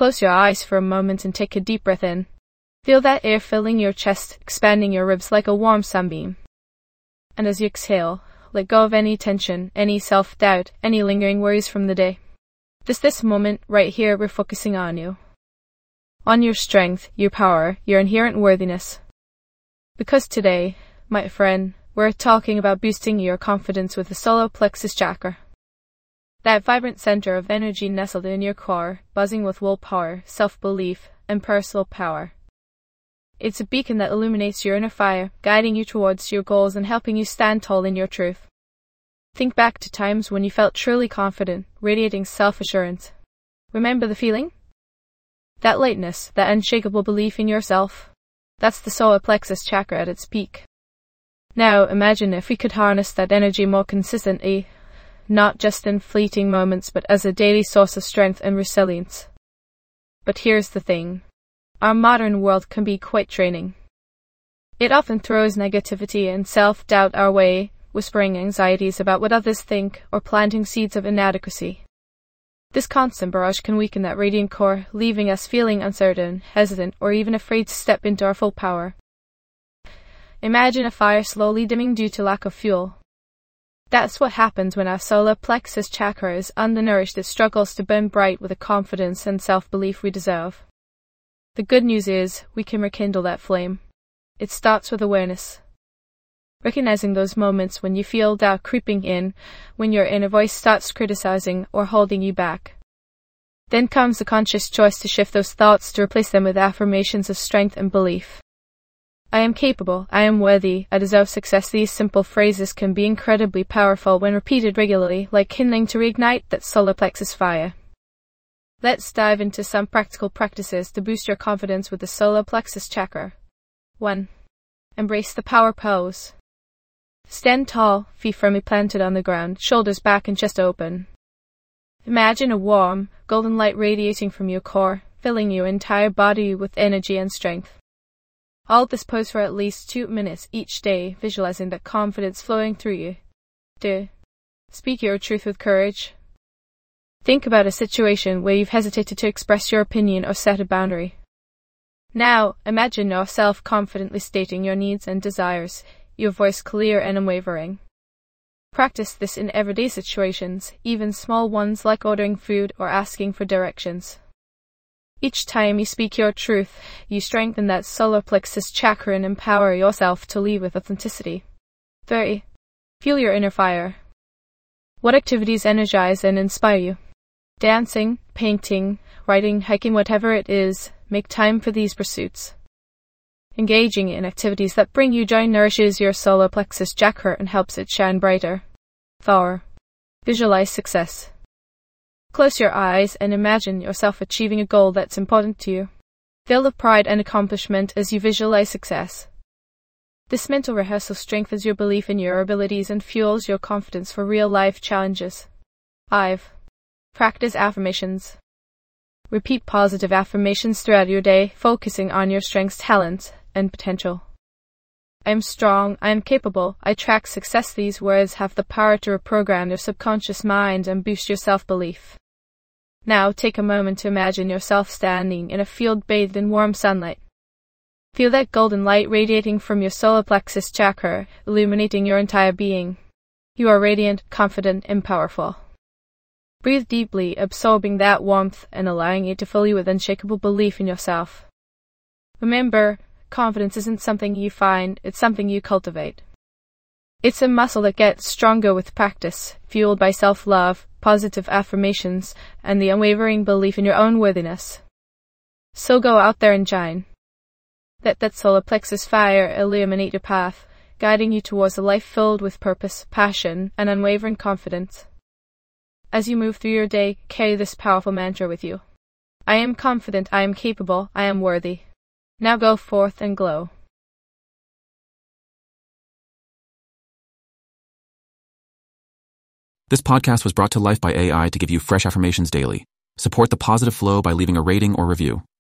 Close your eyes for a moment and take a deep breath in. Feel that air filling your chest, expanding your ribs like a warm sunbeam. And as you exhale, let go of any tension, any self-doubt, any lingering worries from the day. This moment, right here, we're focusing on you. On your strength, your power, your inherent worthiness. Because today, my friend, we're talking about boosting your confidence with the solar plexus chakra. That vibrant center of energy nestled in your core, buzzing with willpower, self-belief, and personal power. It's a beacon that illuminates your inner fire, guiding you towards your goals and helping you stand tall in your truth. Think back to times when you felt truly confident, radiating self-assurance. Remember the feeling? That lightness, that unshakable belief in yourself. That's the solar plexus chakra at its peak. Now imagine if we could harness that energy more consistently, not just in fleeting moments but as a daily source of strength and resilience. But here's the thing. Our modern world can be quite draining. It often throws negativity and self-doubt our way, whispering anxieties about what others think or planting seeds of inadequacy. This constant barrage can weaken that radiant core, leaving us feeling uncertain, hesitant, or even afraid to step into our full power. Imagine a fire slowly dimming due to lack of fuel. That's what happens when our solar plexus chakra is undernourished. It struggles to burn bright with the confidence and self-belief we deserve. The good news is, we can rekindle that flame. It starts with awareness. Recognizing those moments when you feel doubt creeping in, when your inner voice starts criticizing or holding you back. Then comes the conscious choice to shift those thoughts to replace them with affirmations of strength and belief. I am capable, I am worthy, I deserve success. These simple phrases can be incredibly powerful when repeated regularly, like kindling to reignite that solar plexus fire. Let's dive into some practical practices to boost your confidence with the solar plexus chakra. 1. Embrace the power pose. Stand tall, feet firmly planted on the ground, shoulders back and chest open. Imagine a warm, golden light radiating from your core, filling your entire body with energy and strength. Hold this pose for at least 2 minutes each day, visualizing that confidence flowing through you. 2. Speak your truth with courage. Think about a situation where you've hesitated to express your opinion or set a boundary. Now, imagine yourself confidently stating your needs and desires, your voice clear and unwavering. Practice this in everyday situations, even small ones like ordering food or asking for directions. Each time you speak your truth, you strengthen that solar plexus chakra and empower yourself to lead with authenticity. 3. Fuel your inner fire. What activities energize and inspire you? Dancing, painting, writing, hiking, whatever it is, make time for these pursuits. Engaging in activities that bring you joy nourishes your solar plexus chakra and helps it shine brighter. 4. Visualize success. Close your eyes and imagine yourself achieving a goal that's important to you. Feel the pride and accomplishment as you visualize success. This mental rehearsal strengthens your belief in your abilities and fuels your confidence for real-life challenges. 5. Practice affirmations. Repeat positive affirmations throughout your day, focusing on your strengths, talents, and potential. I am strong, I am capable, I attract success. These words have the power to reprogram your subconscious mind and boost your self-belief. Now take a moment to imagine yourself standing in a field bathed in warm sunlight. Feel that golden light radiating from your solar plexus chakra, illuminating your entire being. You are radiant, confident, and powerful. Breathe deeply, absorbing that warmth and allowing it to fill you with unshakable belief in yourself. Remember, confidence isn't something you find, it's something you cultivate. It's a muscle that gets stronger with practice, fueled by self-love, positive affirmations, and the unwavering belief in your own worthiness. So go out there and shine. Let that solar plexus fire illuminate your path, guiding you towards a life filled with purpose, passion, and unwavering confidence. As you move through your day, carry this powerful mantra with you. I am confident, I am capable, I am worthy. Now go forth and glow. This podcast was brought to life by AI to give you fresh affirmations daily. Support the positive flow by leaving a rating or review.